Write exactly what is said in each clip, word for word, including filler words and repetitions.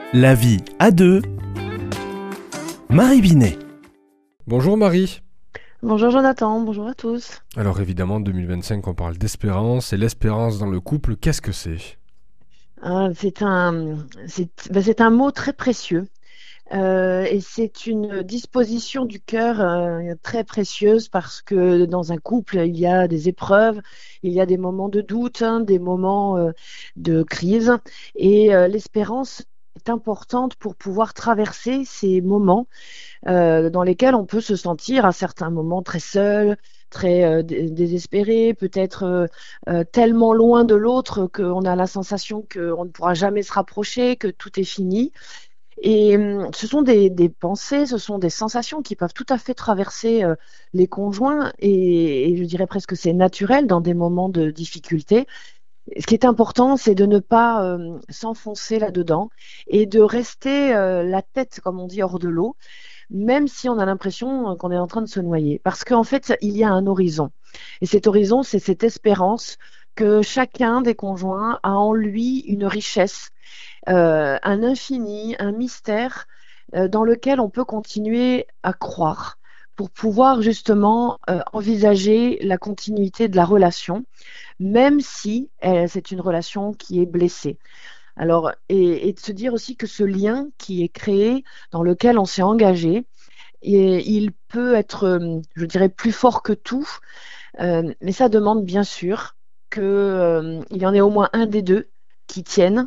La vie à deux. Marie Binet. Bonjour Marie. Bonjour Jonathan, bonjour à tous. Alors évidemment, deux mille vingt-cinq, on parle d'espérance. Et l'espérance dans le couple, qu'est-ce que c'est ? Ah, c'est un, c'est, ben, c'est un mot très précieux euh, et c'est une disposition du cœur euh, très précieuse parce que dans un couple, il y a des épreuves, il y a des moments de doute, hein, des moments euh, de crise et euh, l'espérance est importante pour pouvoir traverser ces moments euh, dans lesquels on peut se sentir à certains moments très seul, très euh, dé- désespéré, peut-être euh, euh, tellement loin de l'autre qu'on a la sensation qu'on ne pourra jamais se rapprocher, que tout est fini. Et hum, ce sont des, des pensées, ce sont des sensations qui peuvent tout à fait traverser euh, les conjoints et, et je dirais presque c'est naturel dans des moments de difficulté. Ce qui est important, c'est de ne pas euh, s'enfoncer là-dedans et de rester euh, la tête, comme on dit, hors de l'eau même si on a l'impression qu'on est en train de se noyer. Parce qu'en fait, il y a un horizon. Et cet horizon, c'est cette espérance que chacun des conjoints a en lui une richesse, euh, un infini, un mystère euh, dans lequel on peut continuer à croire pour pouvoir justement euh, envisager la continuité de la relation, même si euh, c'est une relation qui est blessée. Alors, et, et de se dire aussi que ce lien qui est créé, dans lequel on s'est engagé, et il peut être, euh, je dirais, plus fort que tout, euh, mais ça demande bien sûr qu'il euh, y en ait au moins un des deux qui tienne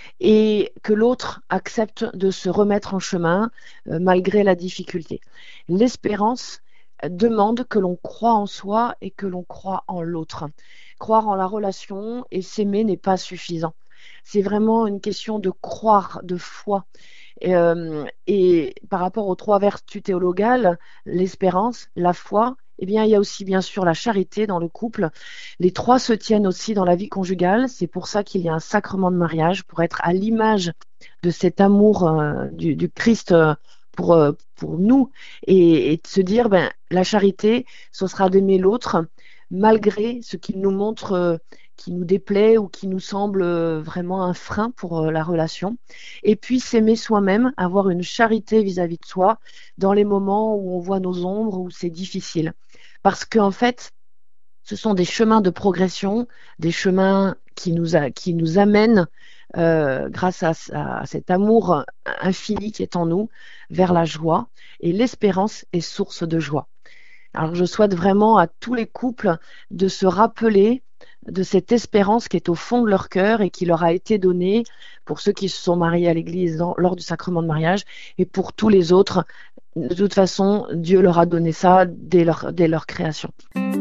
et que l'autre accepte de se remettre en chemin euh, malgré la difficulté. L'espérance demande que l'on croit en soi et que l'on croit en l'autre. Croire en la relation et s'aimer n'est pas suffisant. C'est vraiment une question de croire, de foi. Et, euh, et par rapport aux trois vertus théologales, l'espérance, la foi, eh bien, il y a aussi bien sûr la charité dans le couple. Les trois se tiennent aussi dans la vie conjugale. C'est pour ça qu'il y a un sacrement de mariage, pour être à l'image de cet amour euh, du, du Christ euh, pour, euh, pour nous. Et, et de se dire, ben, la charité, ce sera d'aimer l'autre malgré ce qu'il nous montre, euh, qui nous déplaît ou qui nous semble euh, vraiment un frein pour euh, la relation. Et puis s'aimer soi-même, avoir une charité vis-à-vis de soi dans les moments où on voit nos ombres, où c'est difficile. Parce qu'en fait, ce sont des chemins de progression, des chemins qui nous, a- qui nous amènent, euh, grâce à, à cet amour infini qui est en nous, vers la joie. Et l'espérance est source de joie. Alors je souhaite vraiment à tous les couples de se rappeler de cette espérance qui est au fond de leur cœur et qui leur a été donnée pour ceux qui se sont mariés à l'église dans- lors du sacrement de mariage et pour tous les autres. De toute façon, Dieu leur a donné ça dès leur, dès leur création.